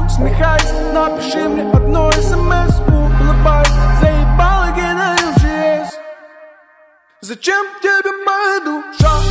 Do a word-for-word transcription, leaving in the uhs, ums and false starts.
усмехайся, напиши мне одно смс, улыбайся, заебало кидаю в джи эс. Зачем тебе моя душа?